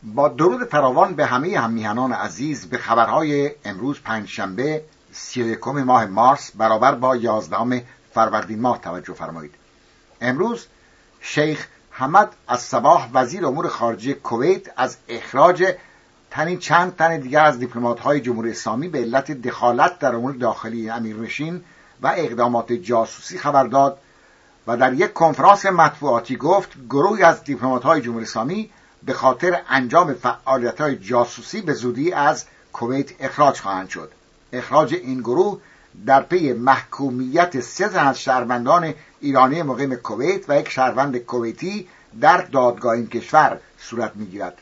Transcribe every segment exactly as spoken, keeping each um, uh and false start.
با درود فراوان به همه هممیهنان عزیز به خبرهای امروز پنجشنبه سی و یکم ماه مارس برابر با یازدهم فروردین ماه توجه فرمایید. امروز شیخ حمد الصباح وزیر امور خارجه کویت از اخراج تنی چند تن دیگر از دیپلمات‌های جمهوری اسلامی به علت دخالت در امور داخلی امیرنشین و اقدامات جاسوسی خبر داد و در یک کنفرانس مطبوعاتی گفت گروهی از دیپلمات‌های جمهوری اسلامی به خاطر انجام فعالیت‌های جاسوسی به زودی از کویت اخراج خواهند شد. اخراج این گروه در پی محکومیت سه تن از شهروندان ایرانی مقیم کویت و یک شهروند کویتی در دادگاه این کشور صورت می‌گیرد.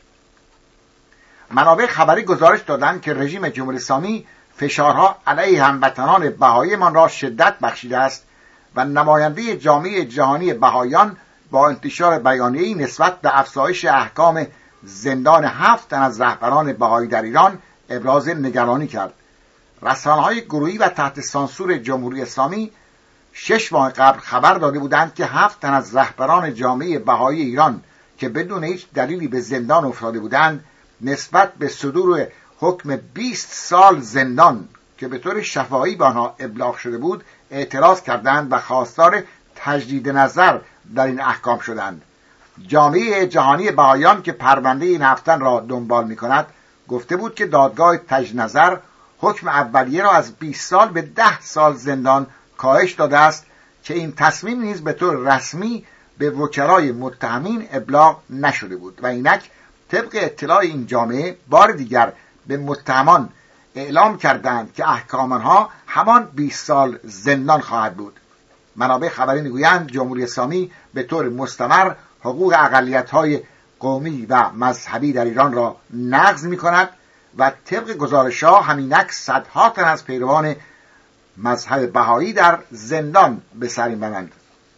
منابع خبری گزارش دادند که رژیم جمهوری اسلامی فشارها علیه هموطنان بهاییمان را شدت بخشیده است و نماینده جامعه جهانی بهاییان با انتشار بیانیه‌ای نسبت به افزایش احکام زندان هفت تن از رهبران بهایی در ایران ابراز نگرانی کرد. رسانه‌های گروهی و تحت سانسور جمهوری اسلامی شش ماه قبل خبر داده بودند که هفت تن از رهبران جامعه بهایی ایران که بدون هیچ دلیلی به زندان افتاده بودند نسبت به صدور حکم بیست سال زندان که به طور شفاهی به آنها ابلاغ شده بود اعتراض کردند و خواستار تجدید نظر در این احکام شدند. جامعه جهانی بهاییان که پرونده این هفت تن را دنبال می‌کند گفته بود که دادگاه تجدید نظر حکم اولیه را از بیست سال به ده سال زندان کاهش داده است که این تصمیم نیز به طور رسمی به وکلای متهمین ابلاغ نشده بود و اینک طبق اطلاع این جامعه بار دیگر به متهمان اعلام کردند که احکام آنها همان بیست سال زندان خواهد بود. منابع خبری میگویند جمهوری اسلامی به طور مستمر حقوق اقلیت‌های قومی و مذهبی در ایران را نقض می‌کند و طبق گزارش‌ها همینک صدها تن از پیروان مذهب بهایی در زندان به سر می‌برند.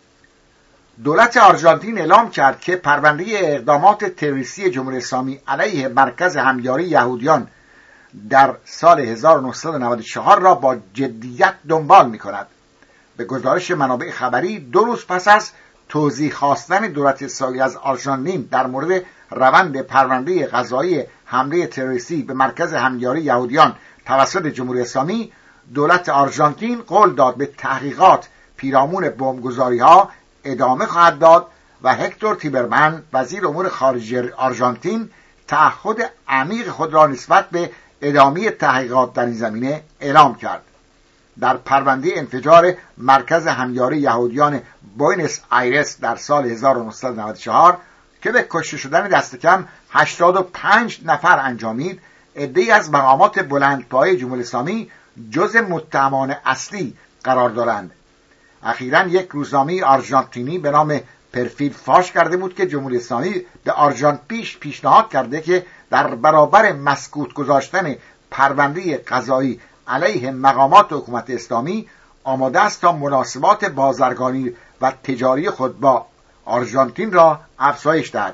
دولت آرژانتین اعلام کرد که پرونده اقدامات تروریستی جمهوری اسلامی علیه مرکز همیاری یهودیان در سال هزار و نهصد و نود و چهار را با جدیت دنبال می‌کند. به گزارش منابع خبری دو روز پس از توضیح خواستن دولت اسرائیل از آرژانتین در مورد روند پرونده قضایی حمله تروریستی به مرکز همیاری یهودیان توسط جمهوری اسلامی، دولت آرژانتین قول داد به تحقیقات پیرامون بمبگذاری‌ها ادامه خواهد داد و هکتور تیبرمن وزیر امور خارجه آرژانتین تعهد عمیق خود را نسبت به ادامه تحقیقات در این زمینه اعلام کرد. در پرونده انفجار مرکز همیاری یهودیان بوئنوس آیرس در سال هزار و نهصد و نود و چهار که به کشته شدن دست کم هشتاد و پنج نفر انجامید، عده‌ای از مقامات بلندپایه جمهوری اسلامی جزء متهمان اصلی قرار دارند. اخیراً یک روزنامه آرژانتینی به نام پرفیل فاش کرده بود که جمهوری اسلامی به آرژانتین پیش پیشنهاد کرده که در برابر مسکوت گذاشتن پرونده قضایی علیه مقامات حکومت اسلامی آماده است تا مناسبات بازرگانی و تجاری خود با آرژانتین را افزایش دهد.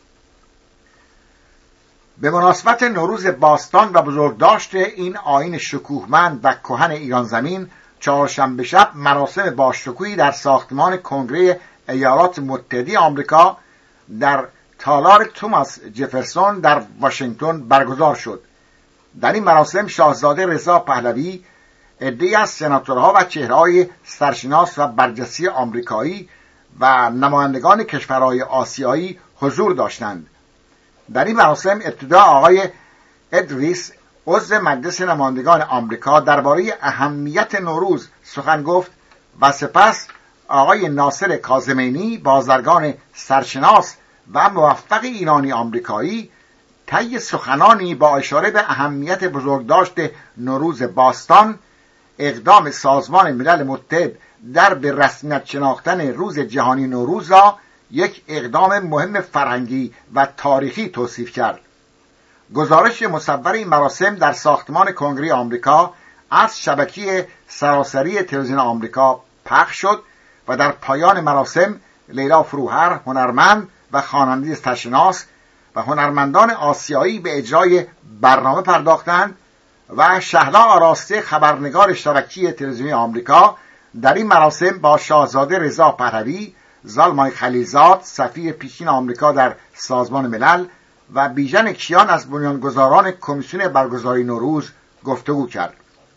به مناسبت نوروز باستان و بزرگداشت این آیین شکوهمند و کهن ایران زمین، چهارشنبه شب مراسم باشکوهی در ساختمان کنگره ایالات متحده آمریکا در تالار توماس جفرسون در واشنگتن برگزار شد. در این مراسم شاهزاده رضا پهلوی، عده‌ای از سناتورها و چهره‌های سرشناس و برجسته آمریکایی و نمایندگان کشورهای آسیایی حضور داشتند. در این مراسم ابتدا آقای ادریس عضو مجلس نمایندگان آمریکا درباره اهمیت نوروز سخن گفت و سپس آقای ناصر کاظمینی بازرگان سرشناس و موفق ایرانی آمریکایی طی سخنانی با اشاره به اهمیت بزرگداشت نوروز باستان، اقدام سازمان ملل متحد در به رسمیت شناختن روز جهانی نوروز را یک اقدام مهم فرهنگی و تاریخی توصیف کرد. گزارش مصور این مراسم در ساختمان کنگره آمریکا از شبکه سراسری تلویزیون آمریکا پخش شد و در پایان مراسم لیلا فروهر هنرمند و خواننده سرشناس و هنرمندان آسیایی به اجرای برنامه پرداختند و شهلا آراسته خبرنگار شبکه تلویزیونی آمریکا در این مراسم با شاهزاده رضا پهلوی، زالمای خلیلزاد سفیر پیشین آمریکا در سازمان ملل و بیژن کیان از بنیانگذاران کمیسیون برگزاری نوروز گفتگو کرد.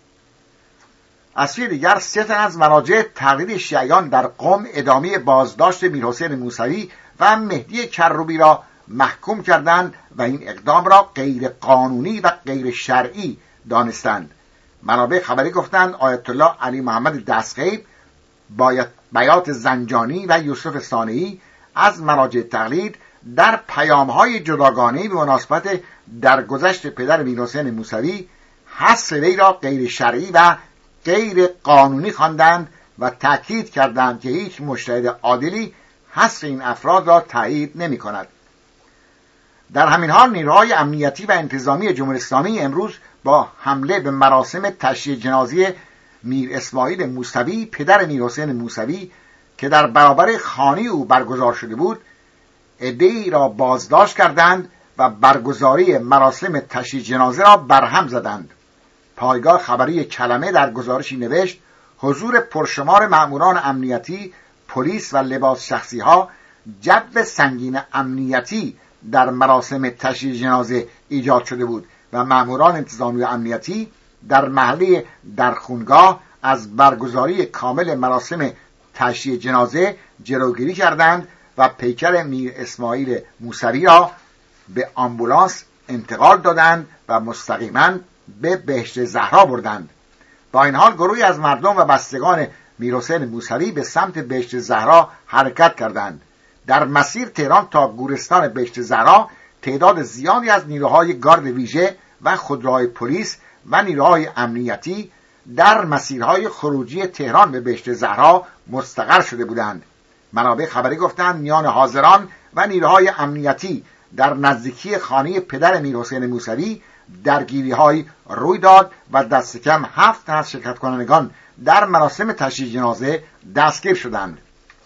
از سوی دیگر سه تن از مراجع تقلید شیعیان در قم ادامه بازداشت میرحسین موسوی و مهدی کروبی را محکوم کردند و این اقدام را غیر قانونی و غیر شرعی دانستند. منابع خبری گفتند آیت الله علی محمد دستغیب، بیات زنجانی و یوسف ثانوی از مراجع تقلید در پیام‌های جداگانه‌ای به مناسبت درگذشت پدر میرحسین موسوی حذف وی را غیر شرعی و غیر قانونی خواندند و تأکید کردند که هیچ مجتهد عادلی حذف این افراد را تایید نمی‌کند. در همین حال نیروهای امنیتی و انتظامی جمهوری اسلامی امروز با حمله به مراسم تشییع جنازه میر اسماعیل موسوی پدر میرحسین موسوی که در برابر خانه او برگزار شده بود، عده‌ای را بازداشت کردند و برگزاری مراسم تشییع جنازه را برهم زدند. پایگاه خبری کلمه در گزارشی نوشت حضور پرشمار مأموران امنیتی، پلیس و لباس شخصی ها جو سنگین امنیتی در مراسم تشییع جنازه ایجاد شده بود و مأموران انتظامی و امنیتی در محله درخونگاه از برگزاری کامل مراسم تشییع جنازه جلوگیری کردند و پیکر میر اسماعیل موسوی را به آمبولانس انتقال دادند و مستقیما به بهشت زهرا بردند. با این حال گروهی از مردم و بستگان میرحسین موسوی به سمت بهشت زهرا حرکت کردند. در مسیر تهران تا گورستان بهشت زهرا تعداد زیادی از نیروهای گارد ویژه و خودروهای پلیس و نیروهای امنیتی در مسیرهای خروجی تهران به بهشت زهرا مستقر شده بودند. منابع خبری گفتند میان حاضران و نیروهای امنیتی در نزدیکی خانه پدر میرحسین موسوی درگیری‌های روی داد و دست کم هفت از شرکت کنندگان در مراسم تشییع جنازه دستگیر شدند.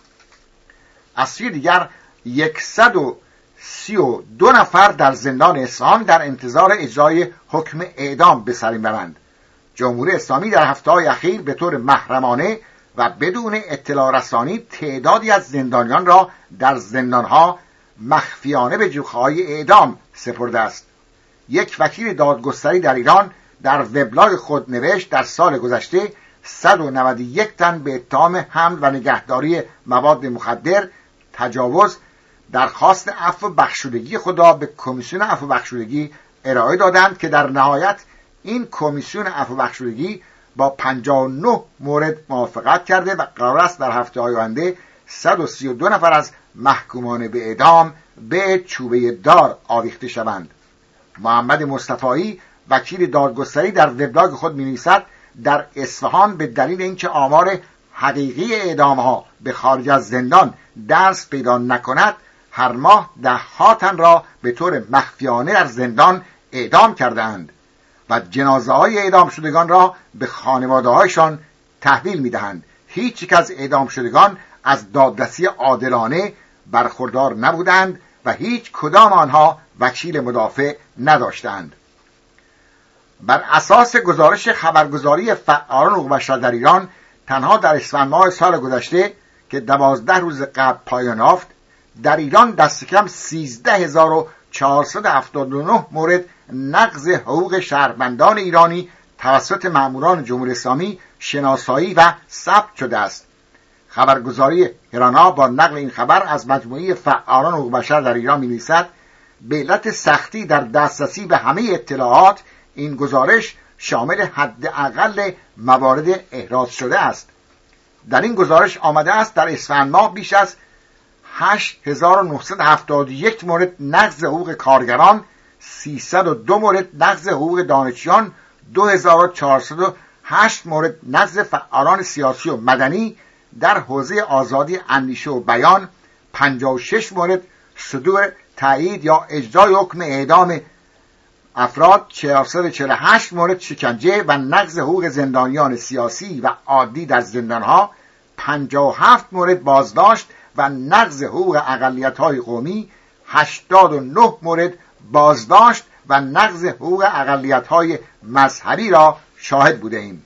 از سوی دیگر صد و سی و دو نفر در زندان اصفهان در انتظار اجرای حکم اعدام به سر میبرند. جمهوری اسلامی در هفته‌های اخیر به طور محرمانه و بدون اطلاع رسانی تعدادی از زندانیان را در زندانها مخفیانه به جوخه‌های اعدام سپرده است. یک وکیل دادگستری در ایران در وبلاگ خود نوشت در سال گذشته صد و نود و یک تن به اتهام حمل و نگهداری مواد مخدر، تجاوز، درخواست عفو بخشودگی خود را به کمیسیون عفو بخشودگی ارائه دادند که در نهایت این کمیسیون عفو بخشودگی با پنجاه و نه مورد موافقت کرده و قرار است در هفته‌های آینده صد و سی و دو نفر از محکومان به اعدام به چوبه دار آویخته شوند. محمد مصطفایی وکیل دادگستری در وبلاگ خود می‌نویسد در اصفهان به دلیل اینکه آمار حقیقی اعدام‌ها به خارج از زندان دست پیدا نکند هر ماه ده ها تن را به طور مخفیانه در زندان اعدام کردند و جنازه‌های اعدام شدگان را به خانواده‌هایشان تحویل می‌دهند. هیچ یک از اعدام شدگان از دادرسی عادلانه برخوردار نبودند و هیچ کدام آنها وکیل مدافع نداشتند. بر اساس گزارش خبرگزاری فعالان حقوق بشر در ایران تنها در اسفند ماه سال گذشته که دوازده روز قبل پایان یافت در ایران دست کم سیزده هزار و چهارصد و هفتاد و نه مورد نقض حقوق شهروندان ایرانی توسط مأموران جمهوری اسلامی شناسایی و ثبت شده است. خبرگزاری هرانا با نقل این خبر از مجموعه فعالان حقوق بشر در ایران می‌نویسد به علت سختی در دسترسی به همه اطلاعات این گزارش شامل حداقل موارد احراز شده است. در این گزارش آمده است در اسفند ماه بیش از هشت هزار و نهصد و هفتاد و یک مورد نقض حقوق کارگران، سیصد و دو مورد نقض حقوق دانشجویان، دو هزار و چهارصد و هشت مورد نقض فعالان سیاسی و مدنی در حوزه آزادی اندیشه و بیان، پنجاه و شش مورد صدور تایید یا اجرای حکم اعدام افراد، چهارصد و چهل و هشت مورد شکنجه و نقض حقوق زندانیان سیاسی و عادی در زندانها، پنجاه و هفت مورد بازداشت و نقض حقوق اقلیت‌های قومی، هشتاد و نه مورد بازداشت و نقض حقوق اقلیت‌های مذهبی را شاهد بوده ایم.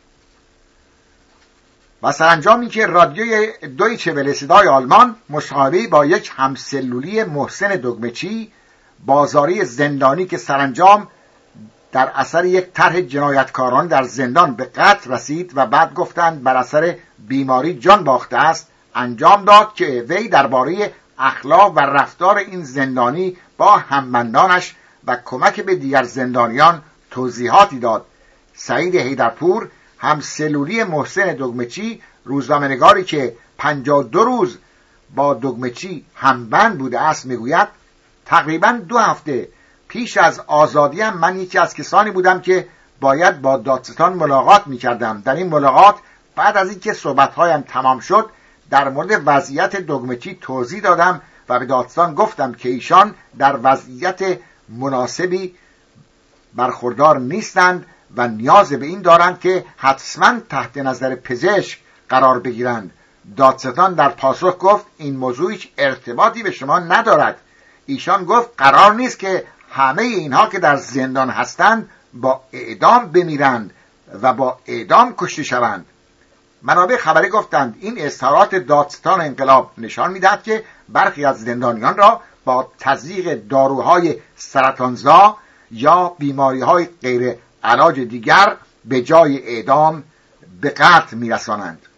و سرانجامی که رادیوی دویچه وله صدای آلمان مصاحبه‌ای با یک همسلولی محسن دگمچی بازاری زندانی که سرانجام در اثر یک طرح جنایتکاران در زندان به قتل رسید و بعد گفتند بر اثر بیماری جان باخته است، انجام داد که وی درباره اخلاق و رفتار این زندانی با همبندانش و کمک به دیگر زندانیان توضیحاتی داد. سعید حیدرپور، همسلولی محسن دگمچی، روزنامه‌نگاری که پنجاه و دو روز با دگمچی همبند بوده است، میگوید تقریباً دو هفته پیش از آزادیم من یکی از کسانی بودم که باید با دادستان ملاقات میکردم. در این ملاقات بعد از اینکه صحبتهایم تمام شد در مورد وضعیت دگمچی توضیح دادم و به دادستان گفتم که ایشان در وضعیت مناسبی برخوردار نیستند و نیاز به این دارند که حتما تحت نظر پزشک قرار بگیرند. دادستان در پاسخ گفت این موضوع هیچ ارتباطی به شما ندارد. ایشان گفت قرار نیست که همه اینها که در زندان هستند با اعدام بمیرند و با اعدام کشته شوند. منابع خبری گفتند این اظهارات دادستان انقلاب نشان می‌دهد که برخی از زندانیان را با تزریق داروهای سرطانزا یا بیماری‌های غیر علاج دیگر به جای اعدام به قتل می‌رسانند.